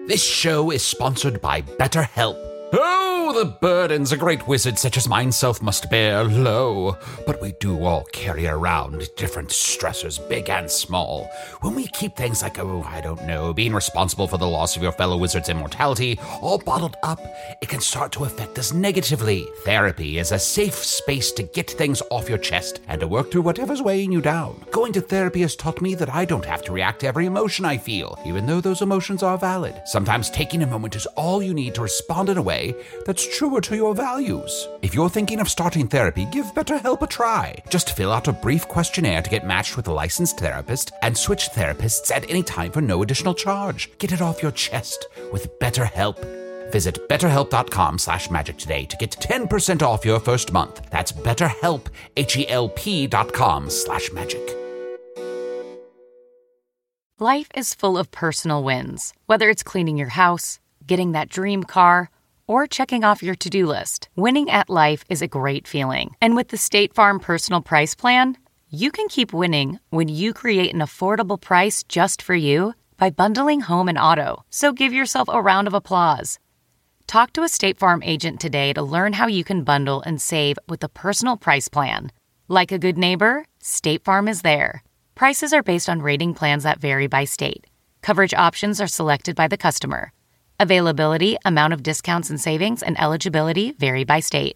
This show is sponsored by BetterHelp. Oh, the burdens a great wizard such as myself must bear, lo. But we do all carry around different stressors, big and small. When we keep things like, being responsible for the loss of your fellow wizard's immortality, all bottled up, it can start to affect us negatively. Therapy is a safe space to get things off your chest and to work through whatever's weighing you down. Going to therapy has taught me that I don't have to react to every emotion I feel, even though those emotions are valid. Sometimes taking a moment is all you need to respond in a way that's truer to your values. If you're thinking of starting therapy, give BetterHelp a try. Just fill out a brief questionnaire to get matched with a licensed therapist and switch therapists at any time for no additional charge. Get it off your chest with BetterHelp. Visit betterhelp.com/magic today to get 10% off your first month. That's BetterHelp, HELP.com/magic. Life is full of personal wins. Whether it's cleaning your house, getting that dream car, or checking off your to-do list, winning at life is a great feeling. And with the State Farm Personal Price Plan, you can keep winning when you create an affordable price just for you by bundling home and auto. So give yourself a round of applause. Talk to a State Farm agent today to learn how you can bundle and save with the Personal Price Plan. Like a good neighbor, State Farm is there. Prices are based on rating plans that vary by state. Coverage options are selected by the customer. Availability, amount of discounts and savings, and eligibility vary by state.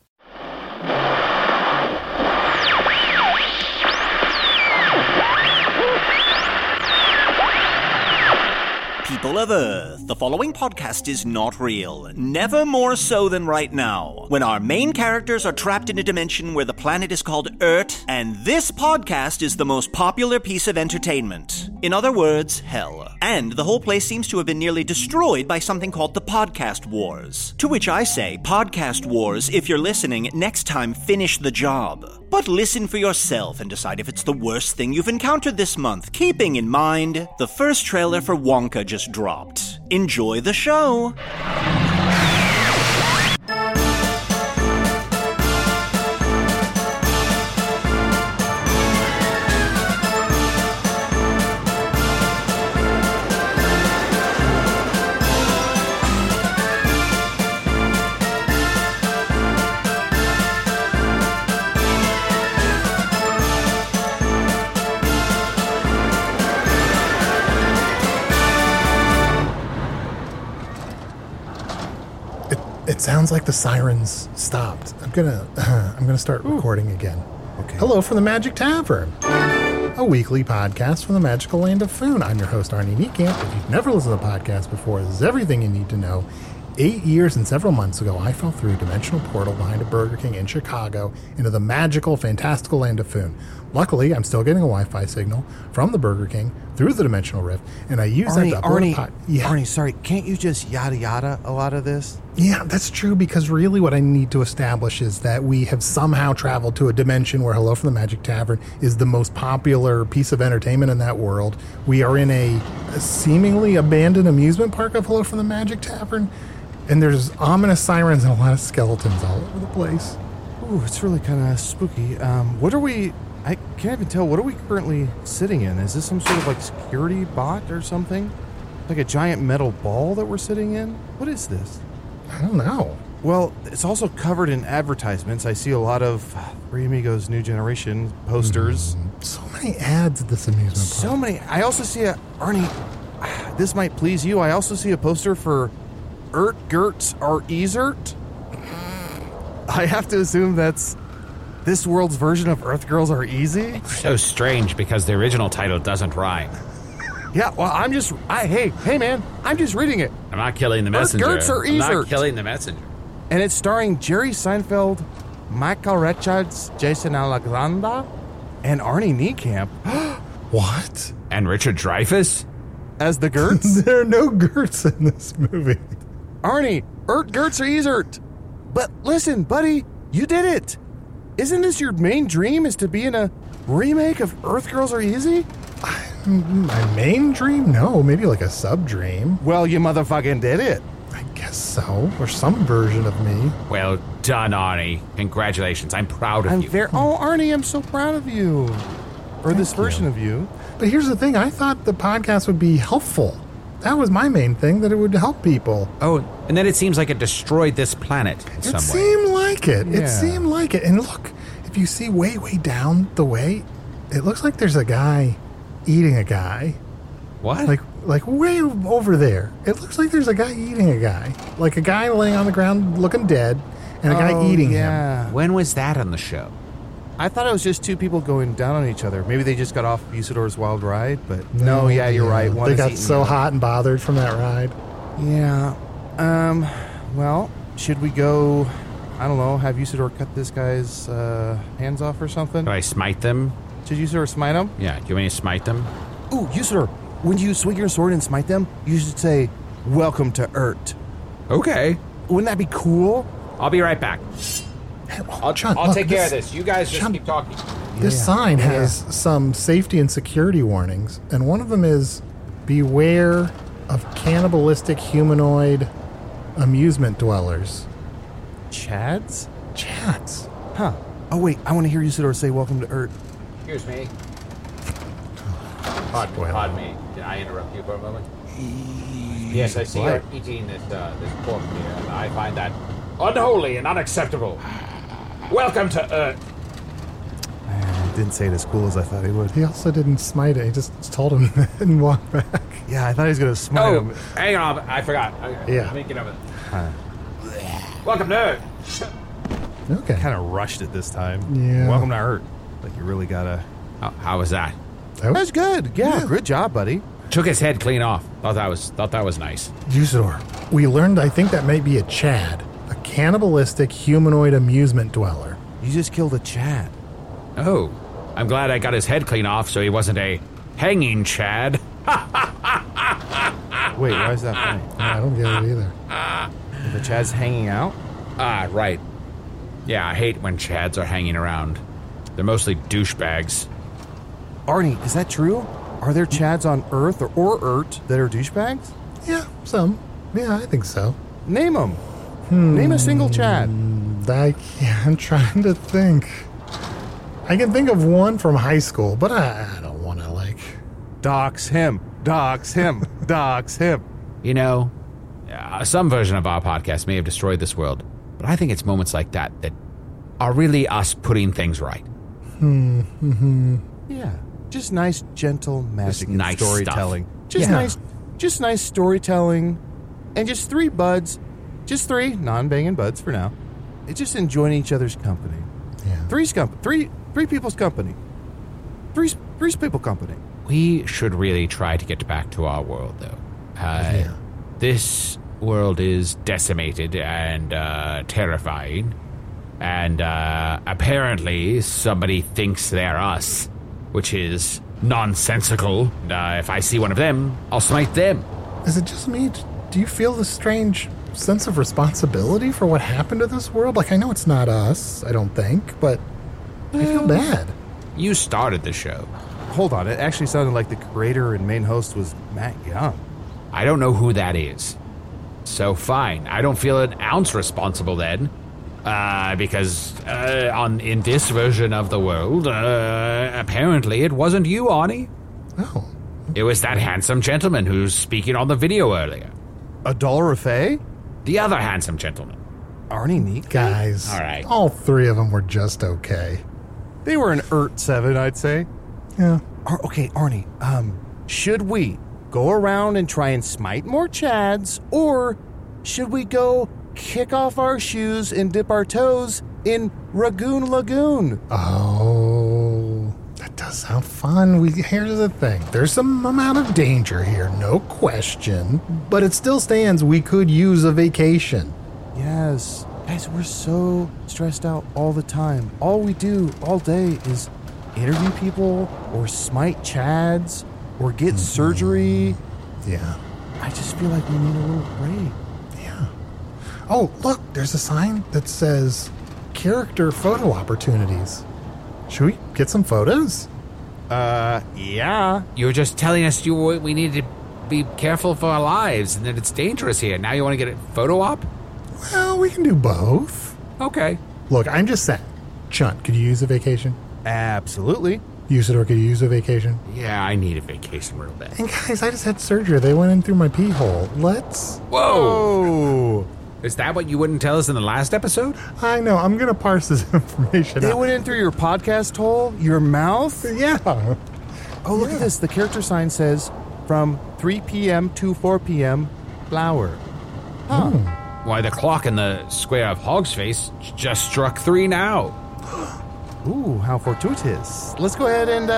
People of Earth, the following podcast is not real. Never more so than right now, when our main characters are trapped in a dimension where the planet is called Earth, and this podcast is the most popular piece of entertainment. In other words, hell. And the whole place seems to have been nearly destroyed by something called the Podcast Wars. To which I say, Podcast Wars, if you're listening, next time finish the job. But listen for yourself and decide if it's the worst thing you've encountered this month, keeping in mind the first trailer for Wonka just dropped. Enjoy the show! It sounds like the sirens stopped. I'm gonna start recording again. Okay. Hello from the Magic Tavern, a weekly podcast from the magical land of Foon. I'm your host, Arnie Niekamp. If you've never listened to the podcast before, this is everything you need to know. 8 years and several months ago, I fell through a dimensional portal behind a Burger King in Chicago into the magical, fantastical land of Foon. Luckily, I'm still getting a Wi-Fi signal from the Burger King through the dimensional rift, and I use that to upload Arnie, sorry, can't you just yada yada a lot of this? Yeah, that's true, because really what I need to establish is that we have somehow traveled to a dimension where Hello from the Magic Tavern is the most popular piece of entertainment in that world. We are in a seemingly abandoned amusement park of Hello from the Magic Tavern, and there's ominous sirens and a lot of skeletons all over the place. Ooh, it's really kind of spooky. I can't even tell, what are we currently sitting in? Is this some sort of like security bot or something? Like a giant metal ball that we're sitting in? What is this? I don't know. Well, it's also covered in advertisements. I see a lot of Three Amigos New Generation posters. So many ads at this amusement park. So many. I also see Arnie, this might please you. I also see a poster for Ert Gertz or Ezert. I have to assume that's this world's version of Earth Girls Are Easy. So strange because the original title doesn't rhyme. Yeah, well, hey man, I'm just reading it. I'm not killing the messenger. Gertz or I'm not Ezert. killing the messenger. And it's starring Jerry Seinfeld, Michael Richards, Jason Alexander, and Arnie Niekamp. What? And Richard Dreyfuss? As the Gertz? There are no Gertz in this movie. Arnie, Ert Gertz or Ezert. But listen, buddy, you did it. Isn't this your main dream, is to be in a remake of Earth Girls Are Easy? My main dream? No, maybe like a sub-dream. Well, you motherfucking did it. I guess so. Or some version of me. Well done, Arnie. Congratulations. I'm proud of you. Oh, Arnie, I'm so proud of you. Or this version of you. But here's the thing. I thought the podcast would be helpful That was my main thing, that it would help people. Oh, and then it seems like it destroyed this planet in It some way. seemed like it. Yeah. It seemed like it. And look, if you see way down the way, it looks like there's a guy eating a guy. What? Like way over there. It looks like there's a guy eating a guy. Like a guy laying on the ground looking dead, and a guy eating him. yeah. When was that on the show? I thought it was just two people going down on each other. Maybe they just got off Usador's Wild Ride, but no, yeah, you're right. One They is got eating so the other. hot and bothered from that ride. Yeah. Well, should we go, I don't know, have Usador cut this guy's hands off or something? Do I smite them? Should Usador smite him? Yeah, do you want me to smite them? Ooh, Usador, when you swing your sword and smite them, you should say, "Welcome to Urt." Okay. Wouldn't that be cool? I'll be right back. John, I'll look, take care this- of this. You guys just John- keep talking. This Yeah. sign Yeah. has some safety and security warnings, and one of them is beware of cannibalistic humanoid amusement dwellers. Chads? Chats. Huh. Oh, wait, I want to hear Usador say, "Welcome to Urt." Excuse me. Spoiler. Pardon me. Can I interrupt you for a moment? Yes, I see What? you're eating this pork here, and I find that unholy and unacceptable. Welcome to Earth. Didn't say it as cool as I thought he would. He also didn't smite it. He just told him and walked back. Yeah, I thought he was going to smite him. hang on. I forgot. Yeah. Let me get over there. Welcome to Earth. Okay. Kind of rushed it this time. Yeah. Welcome to Urt. Like, you really got to... How was that? That's good. Yeah, good job, buddy. Took his head clean off. Thought that was nice. Usador, we learned, I think that might be a Chad, a cannibalistic humanoid amusement dweller. You just killed a Chad. Oh, I'm glad I got his head clean off, so he wasn't a hanging Chad. Wait, why is that funny? I don't get it either. The Chad's hanging out? Ah, right. Yeah, I hate when Chads are hanging around. They're mostly douchebags. Arnie, is that true? Are there Chads on Earth or Urt that are douchebags? Yeah, some. Yeah, I think so. Name them. Name a single Chad. I'm trying to think. I can think of one from high school, but I don't want to, Dox him. Dox him. Dox him. You know, some version of our podcast may have destroyed this world, but I think it's moments like that that are really us putting things right. Yeah. Just nice, gentle magic and nice storytelling. stuff. Just nice storytelling. And just three buds. Just three non-banging buds for now. It's just enjoying each other's company. Yeah. Three people's company. Three people company. We should really try to get back to our world, though. This world is decimated and terrifying, and apparently somebody thinks they're us, which is nonsensical. If I see one of them, I'll smite them. Is it just me? Do you feel the strange sense of responsibility for what happened to this world? I know it's not us, I don't think, but I feel bad. You started the show. Hold on, it actually sounded like the creator and main host was Matt Young. I don't know who that is. So fine, I don't feel an ounce responsible then. Because in this version of the world, apparently it wasn't you, Arnie. Oh. It was that handsome gentleman who's speaking on the video earlier. Adolrafe? The other handsome gentleman. Arnie Neek? Guys. All right. All three of them were just okay. They were an Urt 7, I'd say. Yeah. Okay, Arnie, should we go around and try and smite more Chads, or should we go kick off our shoes and dip our toes in Ragoon Lagoon? Oh, that does sound fun. Here's the thing. There's some amount of danger here, no question. But it still stands we could use a vacation. Yes. Guys, we're so stressed out all the time. All we do all day is interview people or smite Chads or get surgery. Yeah. I just feel like we need a little break. Yeah. Oh, look, there's a sign that says character photo opportunities. Should we get some photos? Yeah. You were just telling us we need to be careful for our lives and that it's dangerous here. Now you want to get a photo op? Well, we can do both. Okay. Look, I'm just saying. Chunt, could you use a vacation? Absolutely. Usador, could you use a vacation? Yeah, I need a vacation real bad. And guys, I just had surgery. They went in through my pee hole. Let's... Whoa! Is that what you wouldn't tell us in the last episode? I know. I'm going to parse this information They out. went in through your podcast hole? Your mouth? Yeah. Oh, look at this. The character sign says, from 3 p.m. to 4 p.m., flower. Huh. Why, the clock in the square of Hog's Face just struck 3 now. Ooh, how fortuitous. Let's go ahead and,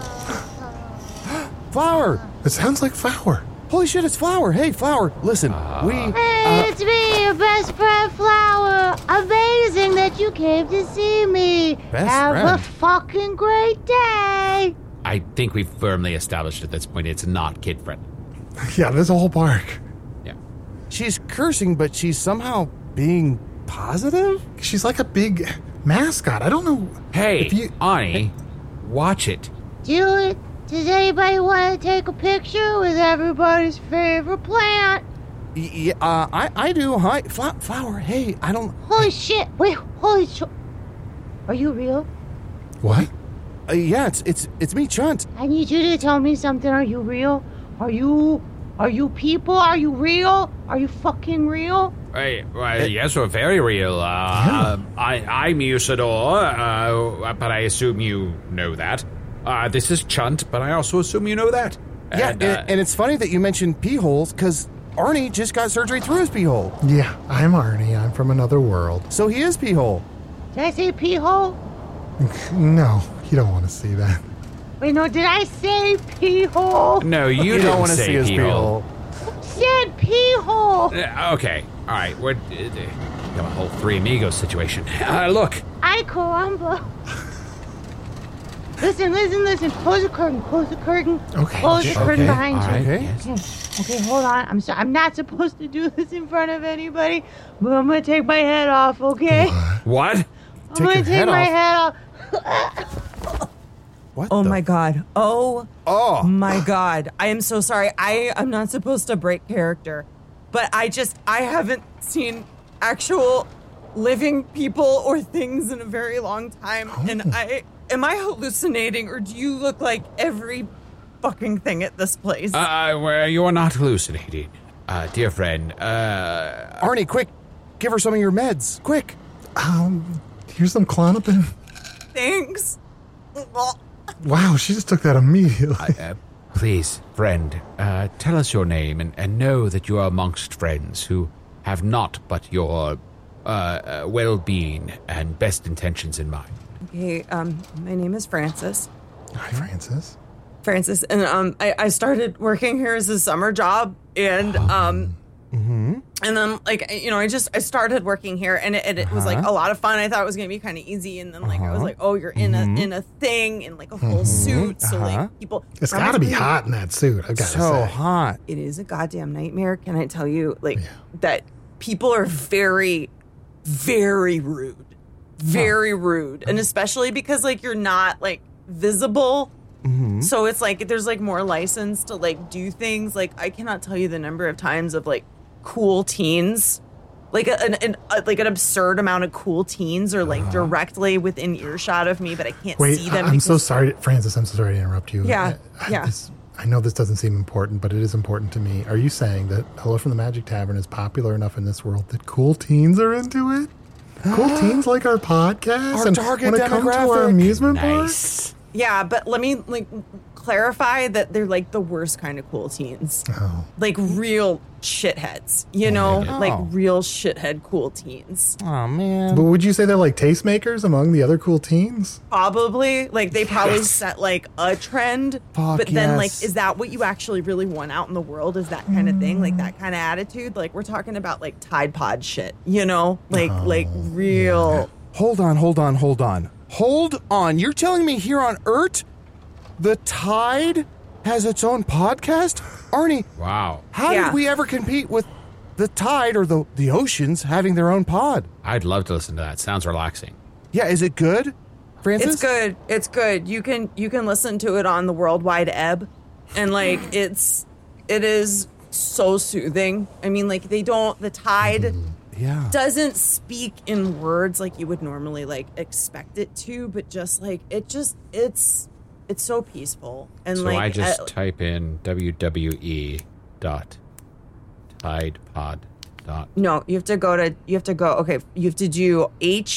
Flower! It sounds like Flower. Holy shit, it's Flower. Hey, Flower, listen, Hey, it's me, your best friend, Flower. Amazing that you came to see me. Best Have friend? a fucking great day. I think we've firmly established at this point it's not kid-friendly. Yeah, there's a whole park. Yeah. She's cursing, but she's somehow being positive? She's like a big mascot. I don't know. Hey, If you- Ani, watch it. Does anybody want to take a picture with everybody's favorite plant? Yeah, I do. Hi, Flower, hey, I don't... Holy shit. Wait, holy shit. Are you real? What? yeah, it's me, Chunt. I need you to tell me something. Are you real? Are you people? Are you real? Are you fucking real? Hey, yes, we're very real. I'm Usador, but I assume you know that. This is Chunt, but I also assume you know that. Yeah, and it's funny that you mentioned pee holes, because Arnie just got surgery through his pee hole. Yeah, I'm Arnie. I'm from another world. So he is pee hole. Did I say pee hole? No, you don't want to see that. Wait, no, did I say pee hole? No, you You didn't don't want to say see his pee hole. hole. Said pee hole. Okay, all right, we're got a whole Three Amigos situation. Look, Ay, caramba. Listen. Close the curtain. Okay, Close the curtain behind all you. right, Okay. yes. Okay, hold on. I'm sorry. I'm not supposed to do this in front of anybody, but I'm gonna take my head off, okay? What? I'm gonna your take head my off? head off. What Oh the- my god. Oh Oh. my god. I am so sorry. I'm not supposed to break character, but I haven't seen actual living people or things in a very long time. And am I hallucinating, or do you look like every fucking thing at this place? Well, you are not hallucinating, dear friend. Arnie, quick, give her some of your meds, quick. Here's some Klonopin. Thanks. Wow, she just took that immediately. Please, friend, tell us your name and know that you are amongst friends who have not but your well-being and best intentions in mind. Okay, my name is Francis. Hi, Francis. And I started working here as a summer job, and and then like I started working here, and it was like a lot of fun. I thought it was gonna be kind of easy, and then like I was like, oh, you're in a thing in like a full suit, so like people. It's got to be hot in that suit, I've got to So say. hot. It is a goddamn nightmare. Can I tell you, like that people are very, very rude, very rude, and especially because like you're not like visible. So it's like there's like more license to like do things. Like I cannot tell you the number of times of like cool teens, like an absurd amount of cool teens are like directly within earshot of me, but I can't Wait, see them. I'm so because- sorry, Francis. I'm so sorry to interrupt you. Yeah, yeah. I know this doesn't seem important, but it is important to me. Are you saying that Hello from the Magic Tavern is popular enough in this world that cool teens are into it? Cool teens like our podcast? Our and target want to come to our demographic. amusement park? Nice. Yeah, but let me like clarify that they're like the worst kind of cool teens. Oh. Like real shitheads, you know? Oh. Like real shithead cool teens. Oh man. But would you say they're like tastemakers among the other cool teens? Probably. Like they probably set like a trend. Fuck but then like, yes. is that what you actually really want out in the world? Is that kind of thing? Like that kind of attitude? Like we're talking about like Tide Pod shit, you know? Like real. Hold on. Hold on. You're telling me here on Earth, the Tide has its own podcast? Arnie, Wow. how Yeah. did we ever compete with the Tide or the oceans having their own pod? I'd love to listen to that. Sounds relaxing. Yeah, is it good, Francis? It's good. It's good. You can listen to it on the World Wide Ebb, and like it is so soothing. I mean, like the Tide Yeah. doesn't speak in words like you would normally like expect it to, but just like it's It's so peaceful. And So like I just type in www.tidepod. No, you have to go. Okay, you have to do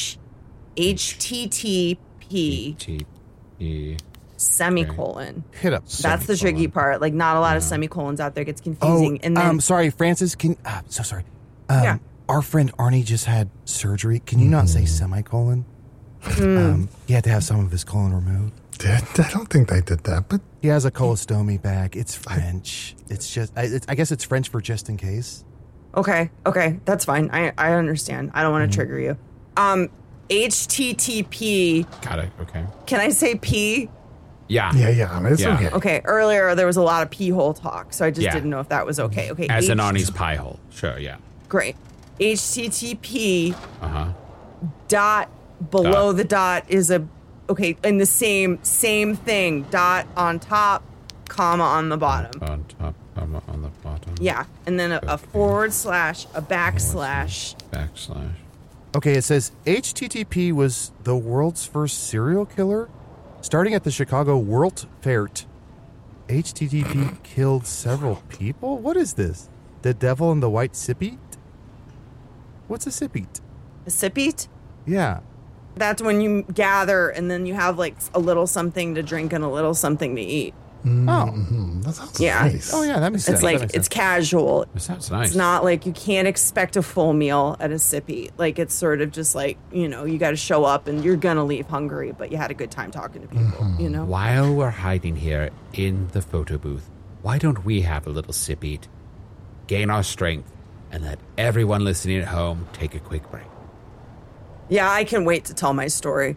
HTTP semicolon. Hit up. That's the tricky part. Like, not a lot of semicolons out there. It gets confusing. And then, sorry, Francis. So sorry. Yeah. Our friend Arnie just had surgery. Can you not say semicolon? He had to have some of his colon removed. I don't think they did that, but He has a colostomy bag. It's French. It's just, I guess it's French for just in case. okay, that's fine. I understand. I don't want to trigger you. HTTP. Got it. Okay. Can I say P? Yeah. yeah, it's Yeah. okay. Okay, earlier there was a lot of pee hole talk, so I just Yeah. didn't know if that was okay. Okay, As in Arnie's pie hole. Sure, yeah. Great. HTTP Uh-huh. dot below the dot is a in the same thing. Dot on top, comma on the bottom. On top, on the bottom. Yeah, and then a forward slash, a backslash. Backslash. Okay, it says HTTP was the world's first serial killer. Starting at the Chicago World Fair, HTTP killed several people? What is this? The Devil in the White Sippy? What's a sippy? A sippy? Yeah. That's when you gather and then you have like a little something to drink and a little something to eat. That sounds nice. Oh, yeah, that makes sense. It's like, That makes it's sense. casual. That sounds nice. It's not like you can't expect a full meal at a sippy. Like, it's sort of just like, you got to show up and you're going to leave hungry, but you had a good time talking to people, While we're hiding here in the photo booth, why don't we have a little sip eat, gain our strength, and let everyone listening at home take a quick break? Yeah, I can wait to tell my story.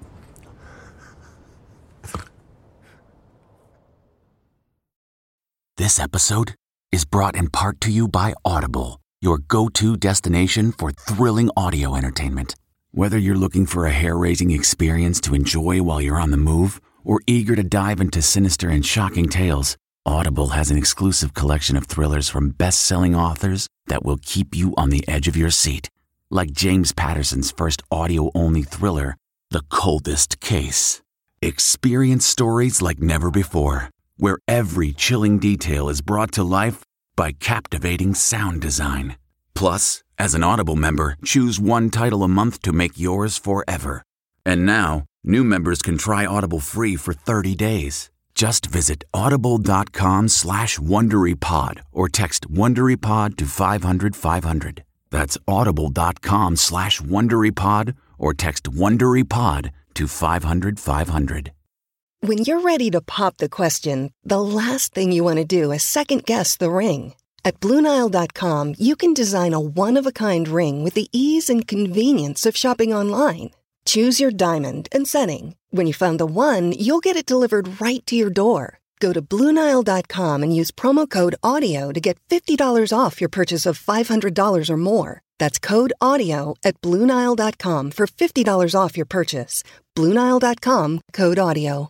This episode is brought in part to you by Audible, your go-to destination for thrilling audio entertainment. Whether you're looking for a hair-raising experience to enjoy while you're on the move or eager to dive into sinister and shocking tales, Audible has an exclusive collection of thrillers from best-selling authors that will keep you on the edge of your seat. Like James Patterson's first audio-only thriller, The Coldest Case. Experience stories like never before, where every chilling detail is brought to life by captivating sound design. Plus, as an Audible member, choose one title a month to make yours forever. And now, new members can try Audible free for 30 days. Just visit audible.com/WonderyPod or text WonderyPod to 500-500. That's audible.com/WonderyPod or text WonderyPod to 500-500. When you're ready to pop the question, the last thing you want to do is second-guess the ring. At BlueNile.com, you can design a one-of-a-kind ring with the ease and convenience of shopping online. Choose your diamond and setting. When you find the one, you'll get it delivered right to your door. Go to BlueNile.com and use promo code AUDIO to get $50 off your purchase of $500 or more. That's code AUDIO at BlueNile.com for $50 off your purchase. BlueNile.com, code AUDIO.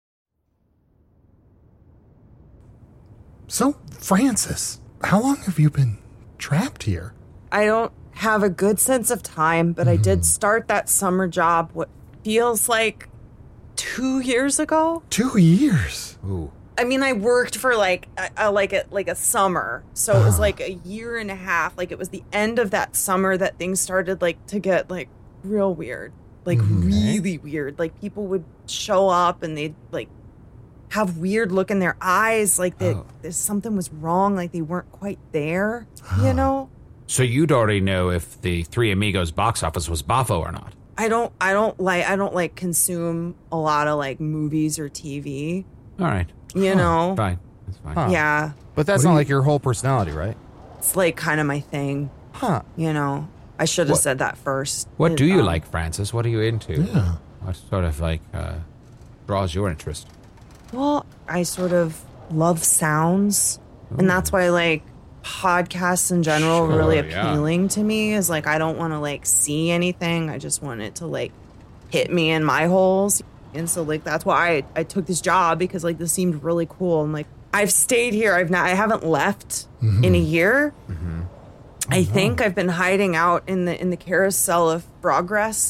So, Francis, how long have you been trapped here? I don't have a good sense of time, but I did start that summer job what feels like 2 years ago. 2 years. Ooh. I mean, I worked for like a summer, so it was like a year and a half. Like, it was the end of that summer that things started like to get like real weird, like really weird. Like, people would show up and they'd like have weird look in their eyes, like there's something was wrong, like they weren't quite there, you know? So you'd already know if the Three Amigos box office was boffo or not. I don't like consume a lot of like movies or TV, All right. you know? Fine. That's fine. Huh. Yeah, But that's not like your whole personality, right? it's like kind of my thing, Huh. you know? I should have said that first. What do you like, Francis? What are you into? Yeah. What sort of like draws your interest? Well, I sort of love sounds, and that's why like podcasts in general are really appealing to me. Is like, I don't want to like see anything. I just want it to like hit me in my holes. And so like that's why I took this job, because like this seemed really cool. And like I've stayed here. I haven't left in a year. I think I've been hiding out in the carousel of progress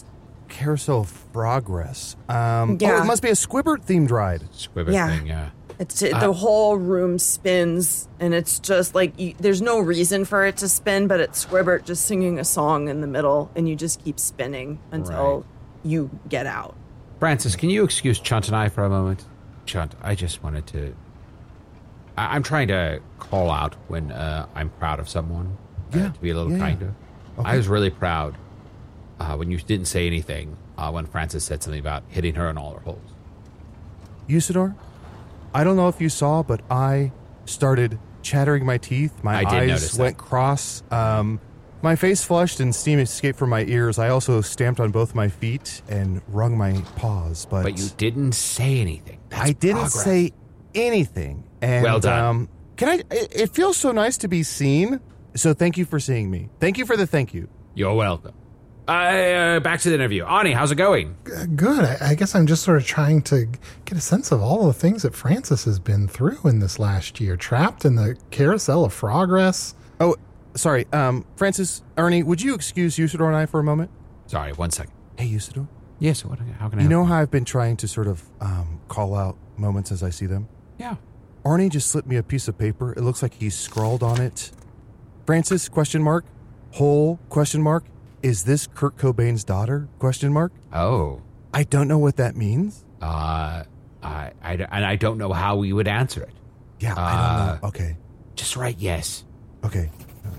Carousel of Progress. Oh, Yeah. it must be a Squibbert-themed ride. Squibbit Yeah. thing, yeah. It's the whole room spins, and it's just like there's no reason for it to spin, but it's Squibbert just singing a song in the middle, and you just keep spinning until you get out. Francis, can you excuse Chunt and I for a moment? Chunt, I just wanted to... I'm trying to call out when I'm proud of someone. To be a little kinder. Okay. I was really proud when you didn't say anything when Francis said something about hitting her in all her holes. Usador, I don't know if you saw, but I started chattering my teeth. My I did notice eyes that. went cross. My face flushed and steam escaped from my ears. I also stamped on both my feet and wrung my paws. But you didn't say anything. That's I didn't progress. say anything. And, Well done. It feels so nice to be seen. So thank you for seeing me. Thank you for the thank you. You're welcome. Back to the interview. Ani, how's it going? Good. I guess I'm just sort of trying to get a sense of all the things that Francis has been through in this last year. Trapped in the Carousel of Progress. Oh, sorry. Francis, Ernie, would you excuse Usador and I for a moment? Sorry, 1 second. Hey, Usador. Yes, how can I You help know how I've been trying to sort of call out moments as I see them? Yeah. Arnie just slipped me a piece of paper. It looks like he's scrawled on it. Francis, ? Hole, ? Is this Kurt Cobain's daughter? ? Oh. I don't know what that means. I don't know how we would answer it. Yeah, I don't know. Okay. Just write yes. Okay.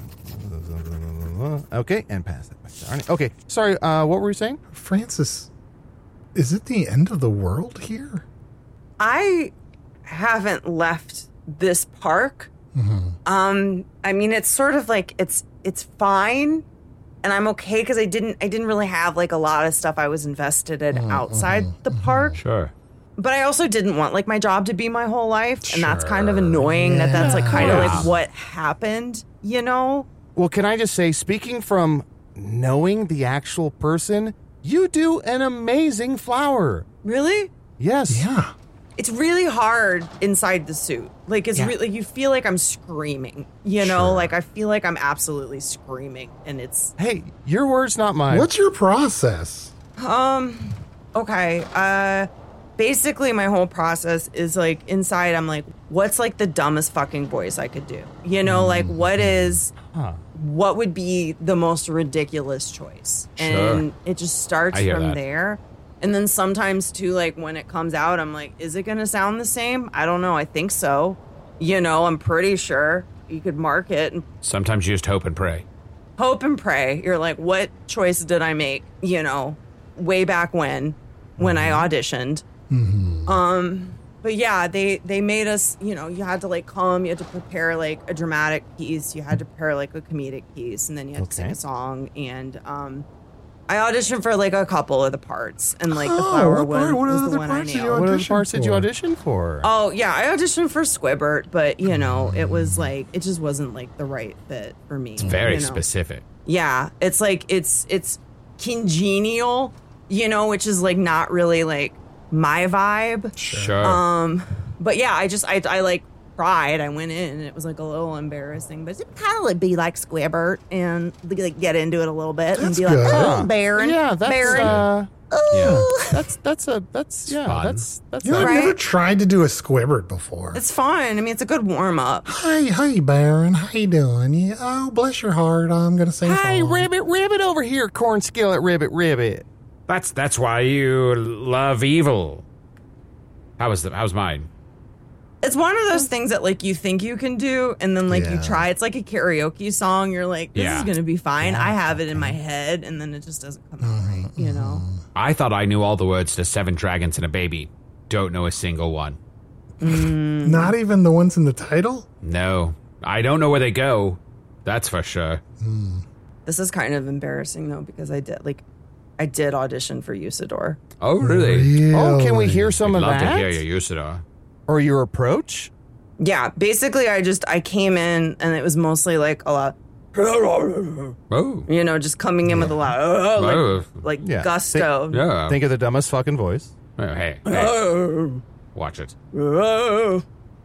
Okay, and pass that back to Arnie. Okay, sorry, what were you saying? Francis, is it the end of the world here? I haven't left this park. I mean, it's sort of like it's fine, and I'm okay because I didn't really have like a lot of stuff I was invested in outside the park. Sure. But I also didn't want like my job to be my whole life, and that's kind of annoying. That's like kind of like what happened, you know? Well, can I just say, speaking from knowing the actual person, you do an amazing flower. Really? Yes. Yeah. It's really hard inside the suit. Like it's really you feel like I'm screaming. You know, like I feel like I'm absolutely screaming, and it's Hey, your words, not mine. What's your process? okay. Basically, my whole process is like inside. I'm like, what's like the dumbest fucking voice I could do? You know, like what would be the most ridiculous choice? And it just starts from there. And then sometimes too, like when it comes out, I'm like, is it going to sound the same? I don't know. I think so. You know, I'm pretty sure you could mark it and Sometimes you just hope and pray. hope and pray. You're like, what choice did I make? You know, way back when I auditioned. But yeah, they made us, you know, you had to like come, you had to prepare like a dramatic piece, you had to prepare like a comedic piece, and then you had to sing a song. And I auditioned for like a couple of the parts, and like the flower one was the one I nailed. What other parts did you audition for? Oh yeah, I auditioned for Squibbert, but you know, it was like it just wasn't like the right fit for me. It's very you know? specific. Yeah, it's like it's congenial, you know, which is like not really like my vibe. Sure. But yeah, I like cried. I went in and it was like a little embarrassing, but it kind of like be like Squibbert and like get into it a little bit and be like, good. oh, Baron, Yeah, that's Baron. that's fun. that's You know, a, I've never tried to do a Squibbert before. It's fun. I mean, it's a good warm up. Hey, Baron, how you doing? Yeah, oh, bless your heart. I'm gonna sing. Hey, a song. ribbit over here, corn skillet, ribbit. That's why you love evil. How's mine? It's one of those things that like you think you can do, and then like you Yeah. try. It's like a karaoke song. You're like, this Yeah. is gonna be fine. I have it in my head, and then it just doesn't come out right. You know. I thought I knew all the words to 7 Dragons and a Baby. Don't know a single one. Not even the ones in the title. No. I don't know where they go. That's for sure. This is kind of embarrassing though, because I did audition for Usador. Oh, really? Oh, can we hear some I'd of love that? to hear you, Usador. Or your approach? Yeah, basically I came in and it was mostly like a lot, Oh. you know, just coming in with a lot, like Yeah. gusto. Yeah. Think of the dumbest fucking voice. Oh, hey. Watch it. I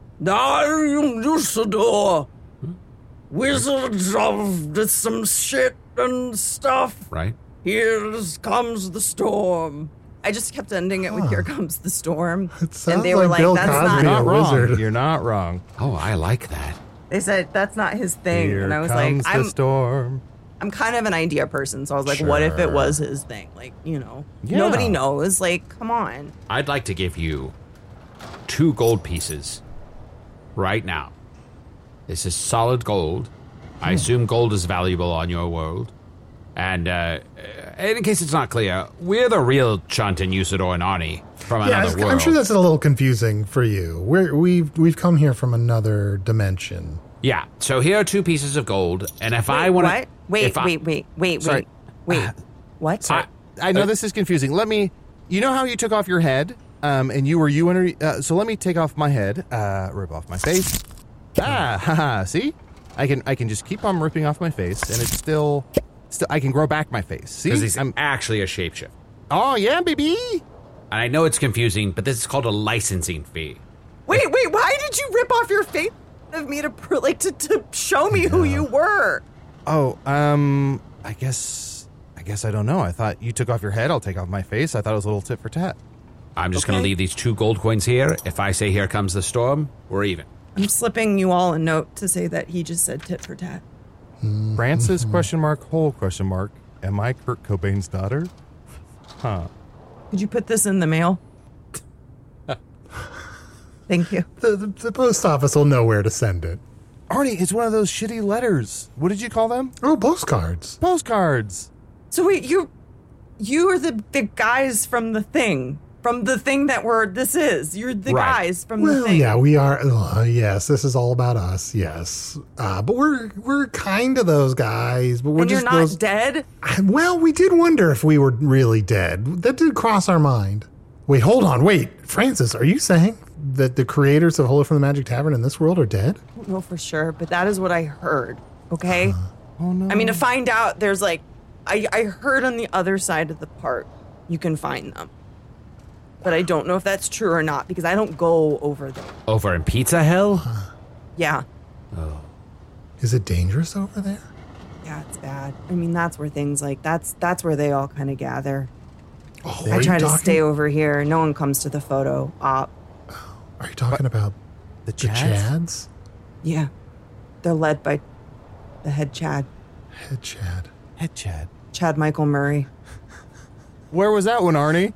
am Usador, wizard of some shit and stuff. Right? here comes the storm. I just kept ending it with "Here comes the storm," sounds they were like Bill "That's Cosby. not." You're not wrong. Wizard. You're not wrong. Oh, I like that. They said that's not his thing, Here and I was comes like, the storm. I'm kind of an idea person, so I was like, what if it was his thing? Like, Yeah. nobody knows. Like, come on. I'd like to give you 2 gold pieces right now. This is solid gold. I assume gold is valuable on your world. And in case it's not clear, we're the real Chunt and Usador and Arnie from another world. I'm sure that's a little confusing for you. We've come here from another dimension. Yeah, so here are 2 pieces of gold, and if I want to... Wait. Sorry. What? Sorry. I know this is confusing. Let me... You know how you took off your head, and you were you under... so let me take off my head, rip off my face. See? I can just keep on ripping off my face, and it's still I can grow back my face. See? Because he's actually a shapeshift. Oh, yeah, baby! And I know it's confusing, but this is called a licensing fee. Wait, why did you rip off your face of me to show me who you were? Oh, I guess I don't know. I thought you took off your head, I'll take off my face. I thought it was a little tit for tat. I'm just going to leave these 2 gold coins here. If I say here comes the storm, we're even. I'm slipping you all a note to say that he just said tit for tat. Francis, Hole, am I Kurt Cobain's daughter? Huh. Could you put this in the mail? Thank you. The post office will know where to send it. Arnie, it's one of those shitty letters. What did you call them? Oh, postcards. Postcards. So wait, you are the guys from the thing. From the thing that this is. You're the guys from the thing. Yeah, we are. Yes, this is all about us. Yes. But we're kind of those guys. But we're and just you're not those, dead? Well, we did wonder if we were really dead. That did cross our mind. Wait, hold on. Wait, Francis, are you saying that the creators of Holy from the Magic Tavern in this world are dead? I don't know for sure, but that is what I heard. Okay? Oh, no. I mean, to find out, there's I heard on the other side of the park, you can find them. But I don't know if that's true or not because I don't go over there. Over in Pizza Hill? Yeah. Oh. Is it dangerous over there? Yeah, it's bad. I mean, that's where things that's where they all kind of gather. Oh, I try to stay over here. No one comes to the photo op. Are you talking about the Chads? Yeah. They're led by the head Chad. Head Chad. Head Chad. Chad Michael Murray. Where was that one, Arnie?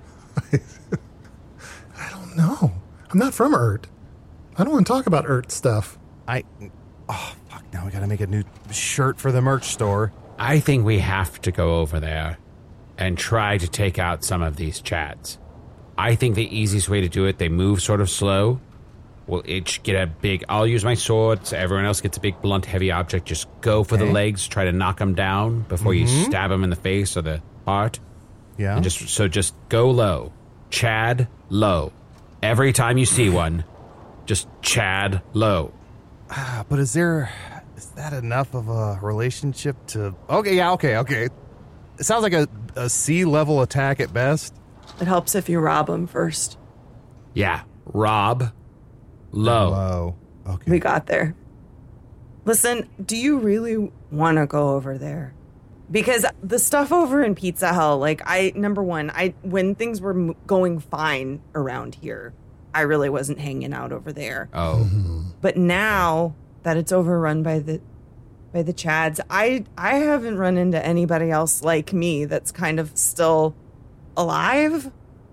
I don't know. I'm not from Urt. I don't want to talk about Urt stuff. Oh, fuck. Now we got to make a new shirt for the merch store. I think we have to go over there and try to take out some of these Chads. I think the easiest way to do it, they move sort of slow. We'll each get a big... I'll use my sword, so everyone else gets a big, blunt, heavy object. Just go for the legs, try to knock them down before you stab them in the face or the heart. Yeah. And just go low. Chad low. Every time you see one, just Chad low. But is that enough of a relationship to... Okay. It sounds like a C-level attack at best. It helps if you rob them first. Yeah, rob low. Low. Okay. We got there. Listen, do you really want to go over there? Because the stuff over in Pizza Hell, when things were going fine around here, I really wasn't hanging out over there. Oh. But now that it's overrun by the Chads, I haven't run into anybody else like me that's kind of still alive.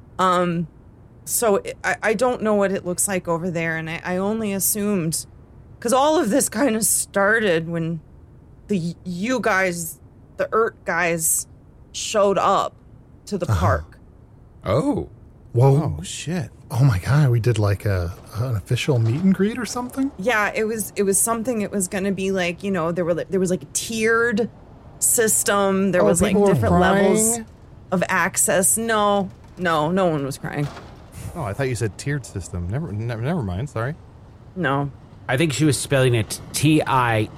So I don't know what it looks like over there, and I only assumed, because all of this kind of started when the Urt guys showed up to the park. Oh. Whoa. Oh, shit. Oh my God, we did like an official meet and greet or something? Yeah, it was something. It was going to be like, there was like a tiered system. There was like different levels of access. No one was crying. Oh, I thought you said tiered system. Never mind. Sorry. No. I think she was spelling it Tiered,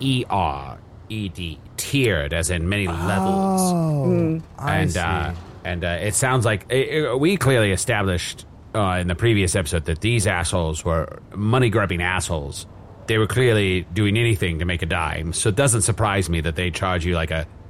tiered, as in many levels. Oh, I see. And it sounds like we clearly established in the previous episode that these assholes were money-grubbing assholes. They were clearly doing anything to make a dime, so it doesn't surprise me that they charge you like a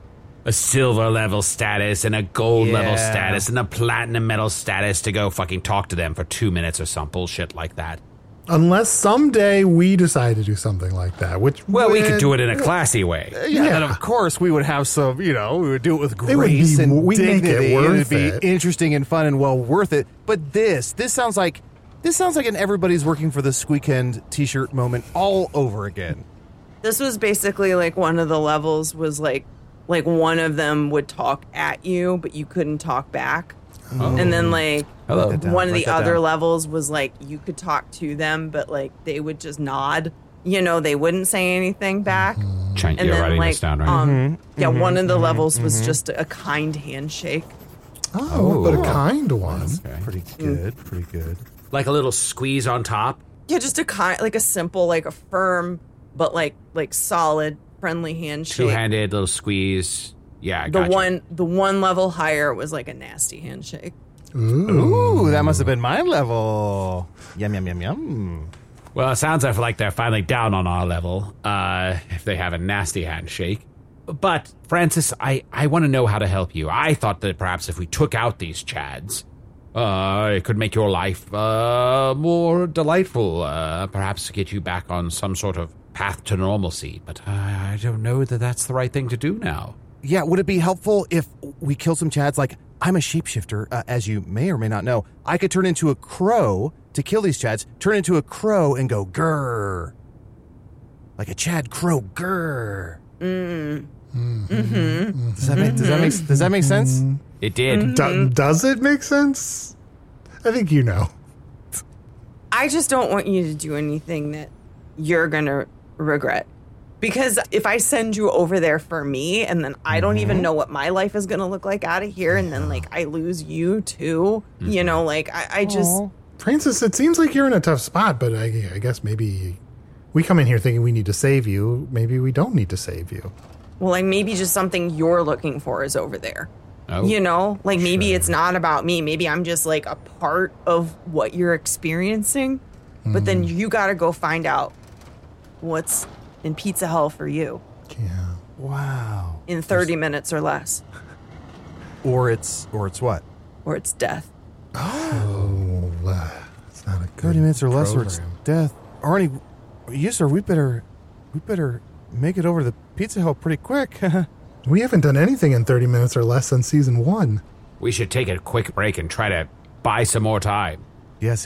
a silver level status and a gold level status and a platinum medal status to go fucking talk to them for 2 minutes or some bullshit like that. Unless someday we decide to do something like that, which... Well, we could do it in a classy way. And of course we would have some, we would do it with grace and we'd make dignity. it worth It'd be interesting and fun and well worth it. But this sounds like an everybody's working for the Squeakend t-shirt moment all over again. This was basically like one of the levels was like one of them would talk at you, but you couldn't talk back. Oh. And then like one of the other levels was like you could talk to them, but like they would just nod. They wouldn't say anything back. You're writing this down, right? One of the levels was just a kind handshake. Oh, but a kind one. Okay. Pretty good. Pretty good. Like a little squeeze on top. Yeah, just a simple, like a firm, but like solid, friendly handshake. Two-handed little squeeze. Yeah, the one level higher was like a nasty handshake. Ooh, that must have been my level. Yum, yum, yum, yum. Well, it sounds like they're finally down on our level, if they have a nasty handshake. But, Francis, I want to know how to help you. I thought that perhaps if we took out these Chads, it could make your life more delightful, perhaps get you back on some sort of path to normalcy. But I don't know that that's the right thing to do now. Yeah, would it be helpful if we kill some Chads? Like, I'm a shapeshifter, as you may or may not know. I could turn into a crow to kill these Chads, turn into a crow and go grrr. Like a Chad crow, grrr. Mm-hmm. Does that make sense? It did. Does it make sense? I think you know. I just don't want you to do anything that you're going to regret. Because if I send you over there for me and then I don't even know what my life is going to look like out of here and then like I lose you too, I just... Francis, it seems like you're in a tough spot, but I guess maybe we come in here thinking we need to save you. Maybe we don't need to save you. Well, like maybe just something you're looking for is over there. Oh. Maybe it's not about me. Maybe I'm just like a part of what you're experiencing. But then you got to go find out what's in pizza hell for you. Yeah. Wow. In 30 minutes or less. Or it's what? Or it's death. Oh, it's not a good 30 minutes or less, program. or it's death. Arnie, you sir, we better make it over to the Pizza Hut pretty quick. We haven't done anything in 30 minutes or less since season 1. We should take a quick break and try to buy some more time. Yes.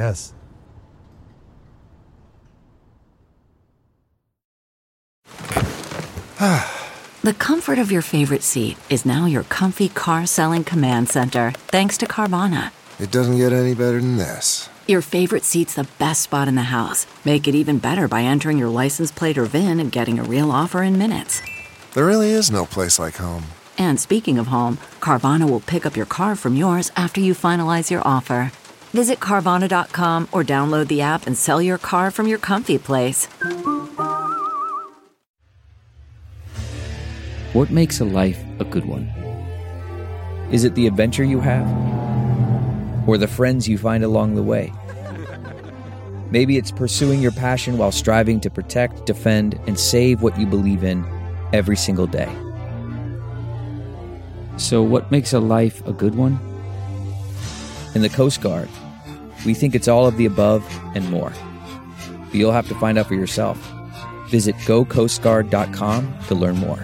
The comfort of your favorite seat is now your comfy car selling command center, thanks to Carvana. It doesn't get any better than this. Your favorite seat's the best spot in the house. Make it even better by entering your license plate or VIN and getting a real offer in minutes. There really is no place like home. And speaking of home, Carvana will pick up your car from yours after you finalize your offer. Visit Carvana.com or download the app and sell your car from your comfy place. What makes a life a good one? Is it the adventure you have? Or the friends you find along the way? Maybe it's pursuing your passion while striving to protect, defend, and save what you believe in every single day. So what makes a life a good one? In the Coast Guard, we think it's all of the above and more. But you'll have to find out for yourself. Visit gocoastguard.com to learn more.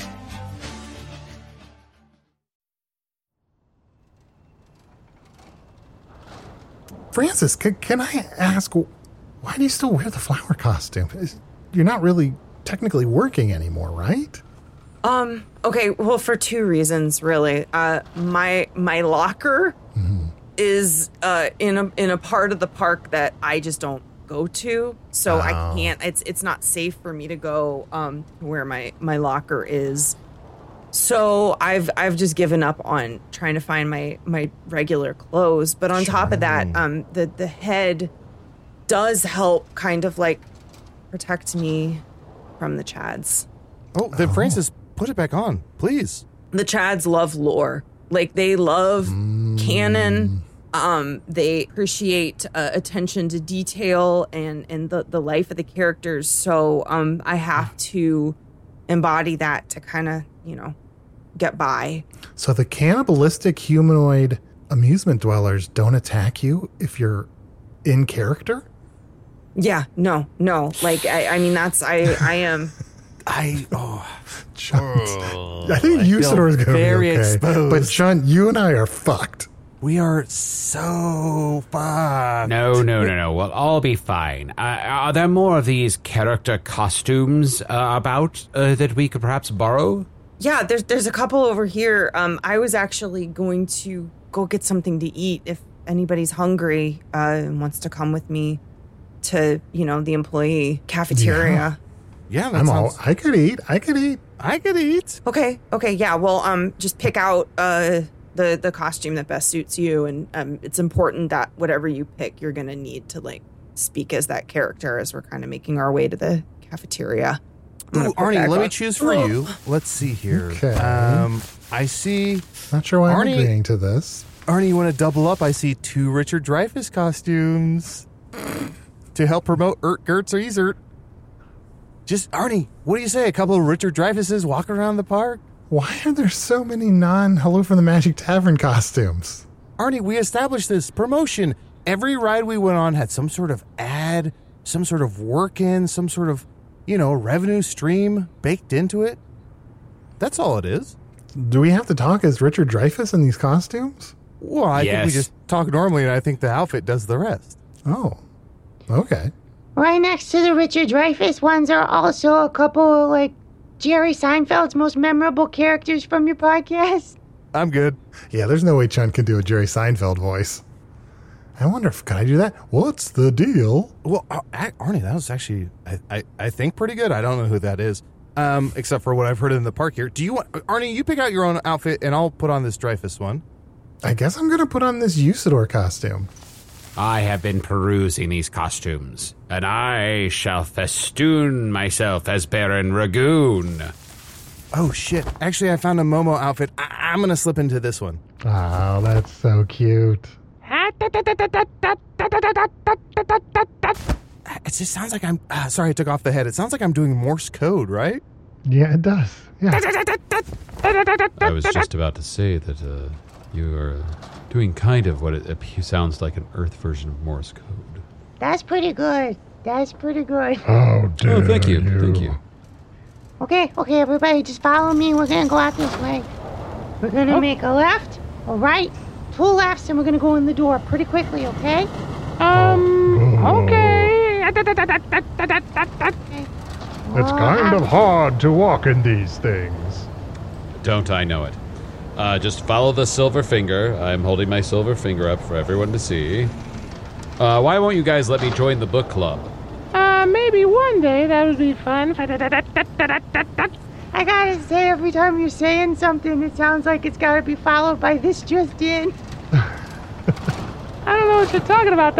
Francis, can I ask, why do you still wear the flower costume? You're not really technically working anymore, right? Okay, well, for 2 reasons, really. My locker is in a part of the park that I just don't go to, so I can't. It's not safe for me to go where my locker is. So I've just given up on trying to find my regular clothes. But on top of that, the head does help kind of like protect me from the Chads. Oh, then Francis, put it back on, please. The Chads love lore. Like, they love canon. They appreciate attention to detail and the life of the characters. So I have to embody that to kind of, get by. So the cannibalistic humanoid amusement dwellers don't attack you if you're in character? Yeah, no. Like, I mean, I am. John, I think Usador is going to be very okay. exposed. But John, you and I are fucked. We are so fucked. No. We'll all be fine. Are there more of these character costumes about that we could perhaps borrow? Yeah, there's a couple over here. I was actually going to go get something to eat if anybody's hungry and wants to come with me to, the employee cafeteria. Yeah, I could eat. Okay, yeah. Well, just pick out the costume that best suits you, and it's important that whatever you pick, you're gonna need to like speak as that character as we're kind of making our way to the cafeteria. Ooh, Arnie, let me choose for you. Let's see here. Okay. I see. Not sure why Arnie, I'm agreeing to this. Arnie, you want to double up? I see 2 Richard Dreyfuss costumes to help promote Gertz or Ezert. Just, Arnie, what do you say? A couple of Richard Dreyfusses walking around the park? Why are there so many non-Hello from the Magic Tavern costumes? Arnie, we established this promotion. Every ride we went on had some sort of ad, some sort of work-in, some sort of, revenue stream baked into it. That's all it is. Do we have to talk as Richard Dreyfuss in these costumes? Well, I think we just talk normally, and I think the outfit does the rest. Oh, okay. Right next to the Richard Dreyfuss ones are also a couple of, like, Jerry Seinfeld's most memorable characters from your podcast. I'm good. Yeah, there's no way Chun can do a Jerry Seinfeld voice. I wonder if can I do that? What's the deal? Well, Arnie, that was actually, I think, pretty good. I don't know who that is, except for what I've heard in the park here. Do you want, Arnie, you pick out your own outfit, and I'll put on this Dreyfuss one. I guess I'm going to put on this Usador costume. I have been perusing these costumes, and I shall festoon myself as Baron Ragoon. Oh, shit. Actually, I found a Momo outfit. I'm going to slip into this one. Oh, that's so cute. It just sounds like I'm... sorry, I took off the head. It sounds like I'm doing Morse code, right? Yeah, it does. Yeah. I was just about to say that you are doing kind of what it sounds like an Earth version of Morse code. That's pretty good. Oh, thank you. Thank you. Okay, everybody, just follow me. We're gonna go out this way. We're gonna make a left, a right, 2 lefts, and we're gonna go in the door pretty quickly, okay? Okay. It's kind of hard to walk in these things. Don't I know it? Just follow the silver finger. I'm holding my silver finger up for everyone to see. Why won't you guys let me join the book club? Maybe one day that would be fun. I gotta say, every time you're saying something, it sounds like it's gotta be followed by this just in. I don't know what you're talking about.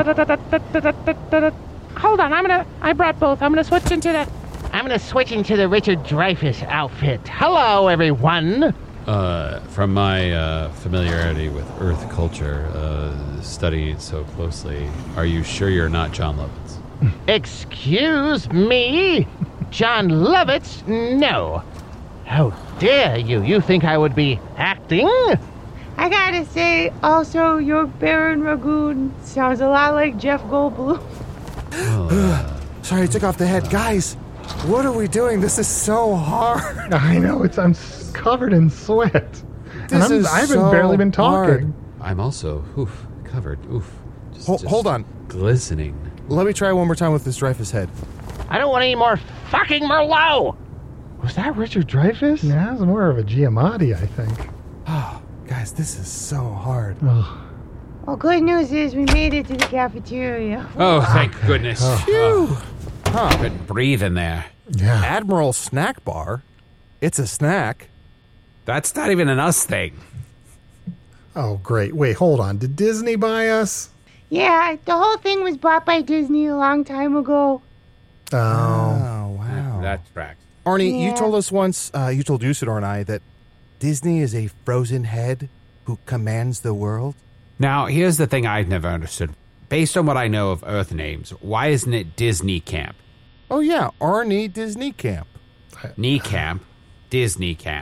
Hold on, I brought both. I'm gonna switch into the Richard Dreyfuss outfit. Hello, everyone. From my familiarity with Earth culture, studied so closely, are you sure you're not John Lovitz? Excuse me? John Lovitz? No. How dare you? You think I would be acting? I gotta say, also, your Baron Ragoon sounds a lot like Jeff Goldblum. Sorry, I took off the head. Guys, what are we doing? This is so hard. I know, I'm covered in sweat. I've barely been talking. Hard. I'm also, covered. Just hold on. Glistening. Let me try one more time with this Dreyfuss head. I don't want any more fucking Merlot. Was that Richard Dreyfuss? Yeah, that was more of a Giamatti, I think. Oh, guys, this is so hard. Well, good news is we made it to the cafeteria. Oh, thank goodness. Phew. Couldn't breathe in there. Yeah. Admiral Snack Bar. It's a snack. That's not even an us thing. Oh, great. Wait, hold on. Did Disney buy us? Yeah, the whole thing was bought by Disney a long time ago. Oh, wow. That's correct. Arnie, Yeah. you told us once, you told Usador and I, that Disney is a frozen head who commands the world. Now, here's the thing I've never understood. Based on what I know of Earth names, why isn't it Disney Camp? Oh, yeah, Arnie Disney Camp. Knee Camp, Disney Camp.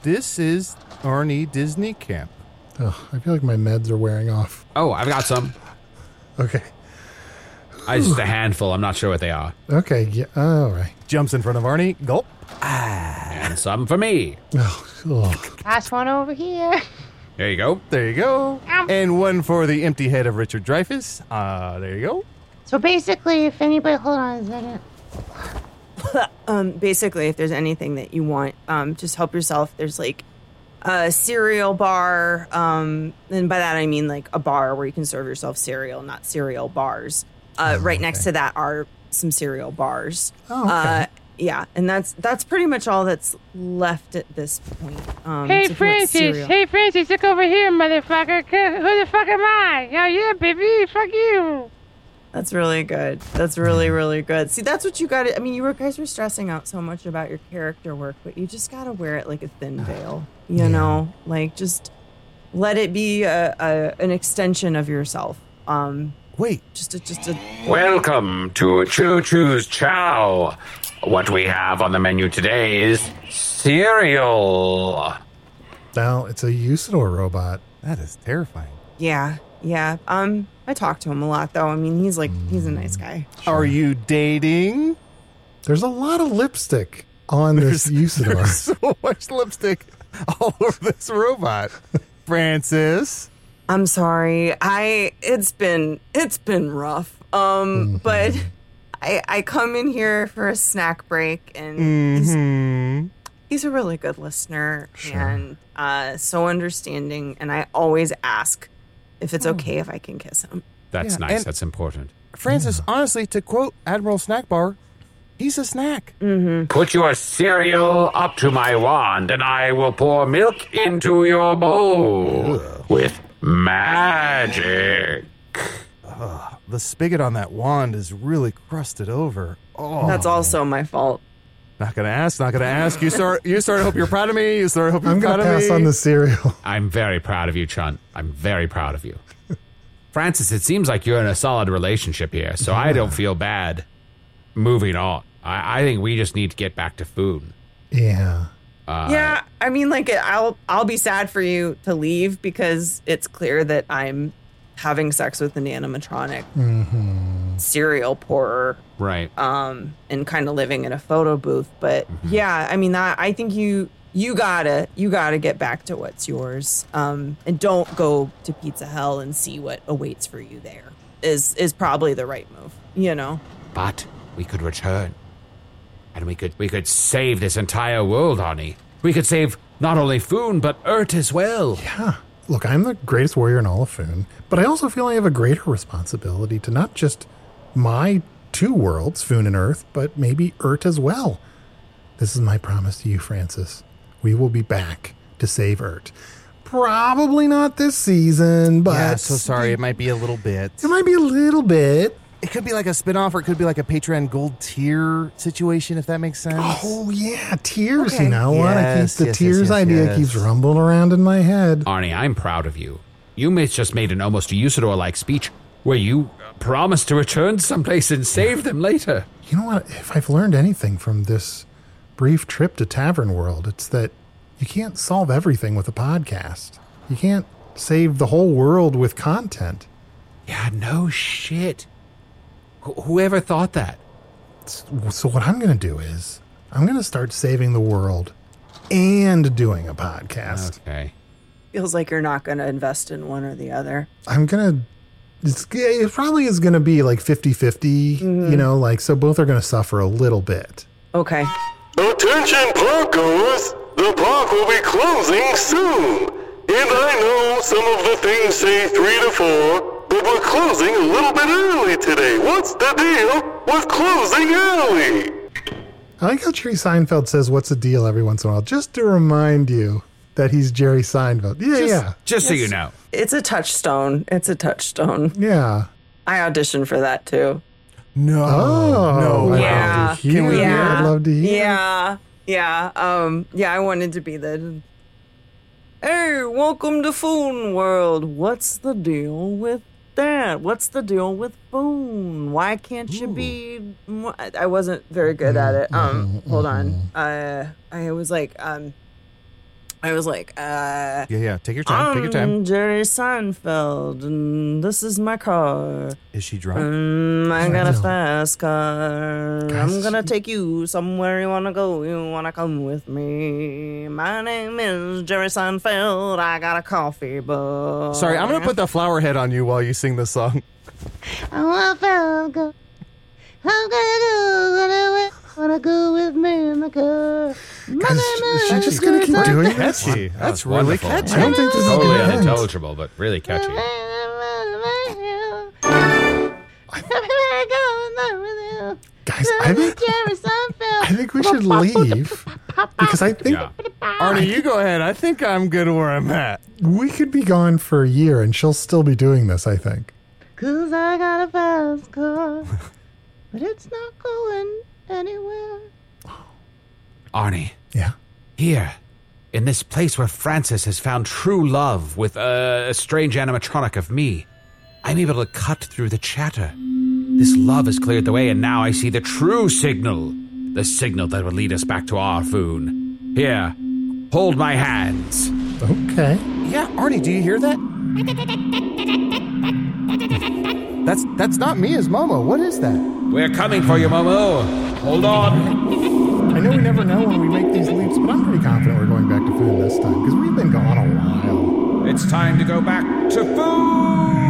this is Arnie Disney Camp. Oh, I feel like my meds are wearing off. Oh, I've got some. Okay. Just a handful. I'm not sure what they are. Okay, yeah, all right. Jumps in front of Arnie. Gulp. And some for me. Last one over here. There you go. There you go. And one for the empty head of Richard Dreyfuss. There you go. So basically, if anybody, hold on, is that it? Basically, if there's anything that you want, just help yourself. There's like a cereal bar, and by that I mean like a bar where you can serve yourself cereal, not cereal bars. Right next to that are some cereal bars. Oh, okay. Yeah, and that's pretty much all that's left at this point. Hey, so Francis, look over here, motherfucker. Who the fuck am I? Oh, yeah, baby, fuck you. That's really good. That's really, really good. See, that's what you got to... I mean, you guys were stressing out so much about your character work, but you just got to wear it like a thin veil. You know? Like, just let it be an extension of yourself. Wait. Just a... Welcome to Choo Choo's Chow. What we have on the menu today is cereal. Now, it's a Usador robot. That is terrifying. Yeah. I talk to him a lot, though. I mean, he's a nice guy. Sure. Are you dating? There's a lot of lipstick on this Usador. There's so much lipstick all over this robot. Francis. I'm sorry. It's been rough. But I come in here for a snack break, and he's a really good listener and so understanding, and I always ask if it's okay if I can kiss him. That's nice. That's important. Francis, honestly, to quote Admiral Snackbar, he's a snack. Put your cereal up to my wand, and I will pour milk into your bowl with magic. The spigot on that wand is really crusted over. Oh, that's also my fault. Not gonna ask. You start. I hope you're proud of me. I hope you're I'm proud gonna of me. pass on the cereal. I'm very proud of you, Chunt. I'm very proud of you. Francis, it seems like you're in a solid relationship here, so I don't feel bad moving on. I think we just need to get back to food. Yeah. Yeah, I mean, like, I'll be sad for you to leave because it's clear that I'm having sex with an animatronic cereal pourer. Right. And kind of living in a photo booth. But yeah, I mean, I think you gotta get back to what's yours. And don't go to Pizza Hell and see what awaits for you there is probably the right move, you know? But we could return. And we could save this entire world, Arnie. We could save not only Foon, but Earth as well. Yeah. Look, I'm the greatest warrior in all of Foon, but I also feel I have a greater responsibility to not just my two worlds, Foon and Earth, but maybe Earth as well. This is my promise to you, Francis. We will be back to save Earth. Probably not this season, but... Yeah, so sorry. It might be a little bit. It might be a little bit. It could be like a spinoff, or it could be like a Patreon gold tier situation, if that makes sense. Oh, yeah, tiers, Okay. you know what? The tiers idea keeps rumbling around in my head. Arnie, I'm proud of you. You just made an almost Usador-like speech where you promised to return someplace and save them later. You know what? If I've learned anything from this brief trip to Tavern World, it's that you can't solve everything with a podcast. You can't save the whole world with content. Yeah, no shit. Whoever thought that? So what I'm going to do is I'm going to start saving the world and doing a podcast. Okay. Feels like you're not going to invest in one or the other. I'm going to... It probably is going to be like 50-50, you know, like, so both are going to suffer a little bit. Okay. Attention park goers! The park will be closing soon! And I know some of the things say 3 to 4, but we're closing a little bit early today. What's the deal with closing early? I like how Jerry Seinfeld says, what's the deal every once in a while, just to remind you that he's Jerry Seinfeld. Yeah. Just so you know. It's a touchstone. Yeah. I auditioned for that too. No. No. Yeah. Can we hear? I'd love to hear. Yeah. I wanted to be the... Hey, welcome to Foon World. What's the deal with that? What's the deal with Foon? Why can't you be... I wasn't very good at it. Hold on. I was like, I was like, Yeah, take your time, take your time. I'm Jerry Seinfeld, and this is my car. Is she drunk? I got a fast car. I'm gonna take you somewhere you wanna go. You wanna come with me? My name is Jerry Seinfeld. I got a coffee book. Sorry, I'm gonna put the flower head on you while you sing this song. I wanna go. I'm wanna go with me in the car. She's just gonna keep doing this. Catchy. That's really wonderful. catchy. I don't think this is Totally gonna end. unintelligible, but really catchy. Guys, I think we should leave because I think Arnie, you go ahead. I think I'm good where I'm at. we could be gone for a year and she'll still be doing this, I think. 'Cause I got a fast car, but it's not going anywhere. Arnie. Yeah? Here, in this place where Francis has found true love with a strange animatronic of me, I'm able to cut through the chatter. This love has cleared the way, and now I see the true signal. The signal that will lead us back to our Foon. Here, hold my hands. Okay. Yeah, Arnie, do you hear that? That's not me as Momo. What is that? We're coming for you, Momo. Hold on. I know we never know when we make these leaps, but I'm pretty confident we're going back to Foon this time because we've been gone a while. It's time to go back to Foon.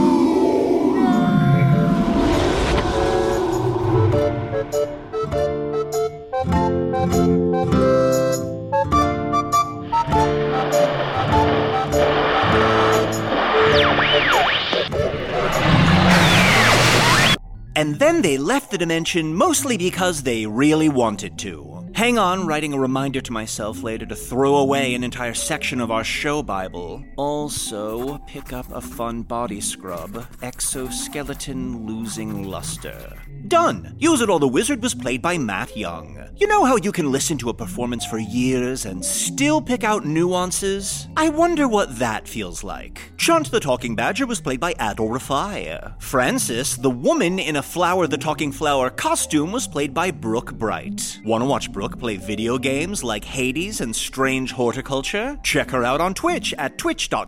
And then they left the dimension mostly because they really wanted to. Hang on, writing a reminder to myself later to throw away an entire section of our show Bible. Also, pick up a fun body scrub, Exoskeleton Losing Luster. Done! Use It All the Wizard was played by Matt Young. You know how you can listen to a performance for years and still pick out nuances? I wonder what that feels like. Chunt the Talking Badger was played by Adol Rafai. Francis, the woman in a Flower the Talking Flower costume, was played by Brooke Bright. Wanna watch Brooke play video games like Hades and Strange Horticulture? Check her out on Twitch at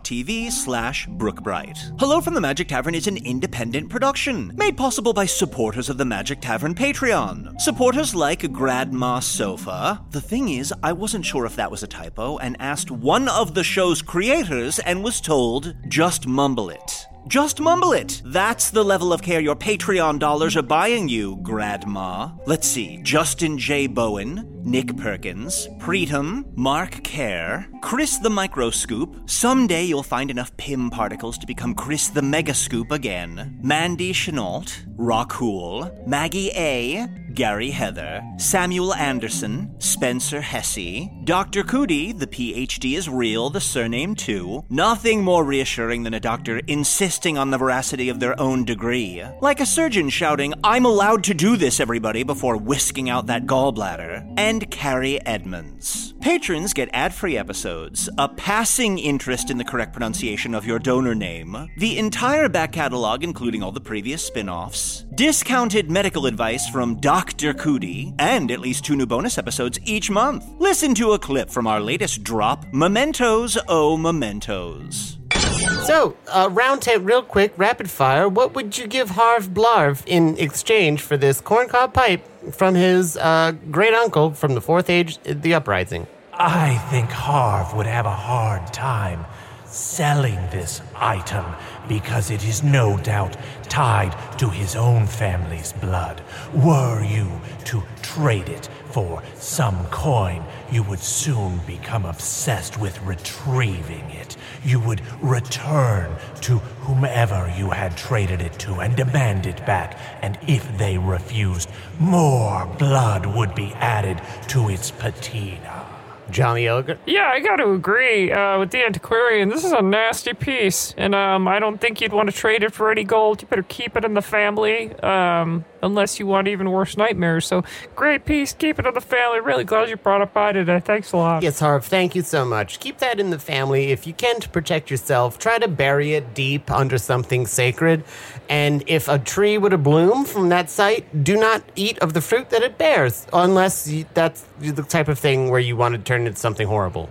twitch.tv/BrookeBright. Hello from the Magic Tavern is an independent production, made possible by supporters of the Magic Tavern Patreon. Supporters like Grandma Sofa. The thing is, I wasn't sure if that was a typo and asked one of the show's creators and was told, just mumble it. Just mumble it. That's the level of care your Patreon dollars are buying you, Grandma. Let's see. Justin J. Bowen, Nick Perkins, Preetam, Mark Kerr, Chris the Microscoop. Someday you'll find enough Pym particles to become Chris the Megascoop again. Mandy Chenault, Rockhool, Maggie A., Gary Heather, Samuel Anderson, Spencer Hesse, Dr. Cootie, the PhD is real, the surname too. Nothing more reassuring than a doctor insisting on the veracity of their own degree. Like a surgeon shouting, "I'm allowed to do this, everybody," before whisking out that gallbladder. And Carrie Edmonds. Patrons get ad-free episodes, a passing interest in the correct pronunciation of your donor name, the entire back catalog including all the previous spin-offs, discounted medical advice from Dr. Cootie, and at least 2 new bonus episodes each month. Listen to a clip from our latest drop, Mementos, Oh Mementos. So, round table, real quick, rapid fire. What would you give Harv Blarv in exchange for this corncob pipe from his great uncle from the Fourth Age, the Uprising? I think Harv would have a hard time selling this item because it is no doubt tied to his own family's blood. Were you to trade it for some coin, you would soon become obsessed with retrieving it. You would return to whomever you had traded it to and demand it back, and if they refused, more blood would be added to its patina. Johnny Ogre? Yeah, I got to agree with the antiquarian. This is a nasty piece, and I don't think you'd want to trade it for any gold. You better keep it in the family, unless you want even worse nightmares. So, great piece. Keep it in the family. Really glad you brought it by today. Thanks a lot. Yes, Harv, thank you so much. Keep that in the family. If you can, to protect yourself, try to bury it deep under something sacred. And if a tree were to bloom from that site, do not eat of the fruit that it bears, unless that's the type of thing where you want to turn into something horrible.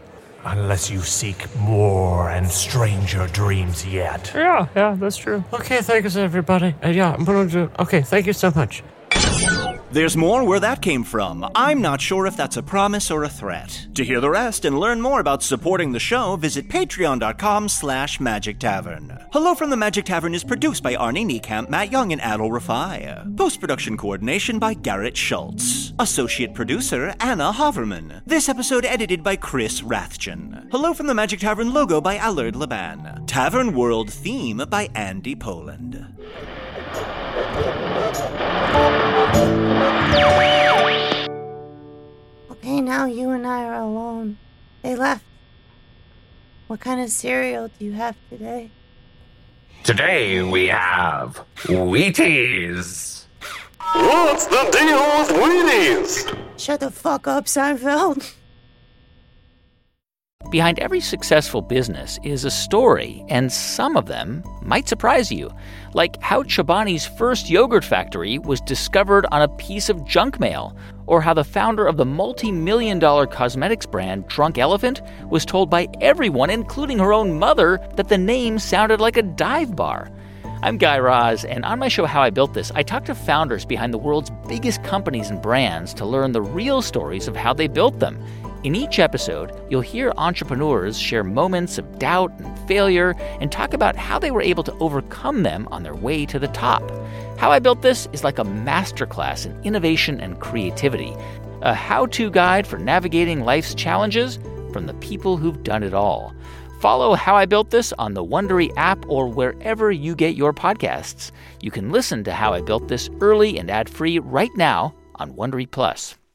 unless you seek more and stranger dreams yet. Yeah, that's true. Okay, thanks, everybody. I'm going to... Okay, thank you so much. There's more where that came from. I'm not sure if that's a promise or a threat. To hear the rest and learn more about supporting the show, visit patreon.com/Magic Tavern. Hello from the Magic Tavern is produced by Arnie Niekamp, Matt Young, and Adol Rafai. Post-production coordination by Garrett Schultz. Associate producer, Anna Hoverman. This episode edited by Chris Rathjen. Hello from the Magic Tavern logo by Allard Laban. Tavern World theme by Andy Poland. Okay, now you and I are alone. They left. What kind of cereal do you have today? Today we have Wheaties. What's the deal with Wheaties? Shut the fuck up, Seinfeld. Behind every successful business is a story, and some of them might surprise you. Like how Chobani's first yogurt factory was discovered on a piece of junk mail, or how the founder of the multi-million-dollar cosmetics brand Drunk Elephant was told by everyone, including her own mother, that the name sounded like a dive bar. I'm Guy Raz, and on my show How I Built This, I talk to founders behind the world's biggest companies and brands to learn the real stories of how they built them. In each episode, you'll hear entrepreneurs share moments of doubt and failure and talk about how they were able to overcome them on their way to the top. How I Built This is like a masterclass in innovation and creativity, a how-to guide for navigating life's challenges from the people who've done it all. Follow How I Built This on the Wondery app or wherever you get your podcasts. You can listen to How I Built This early and ad-free right now on Wondery Plus.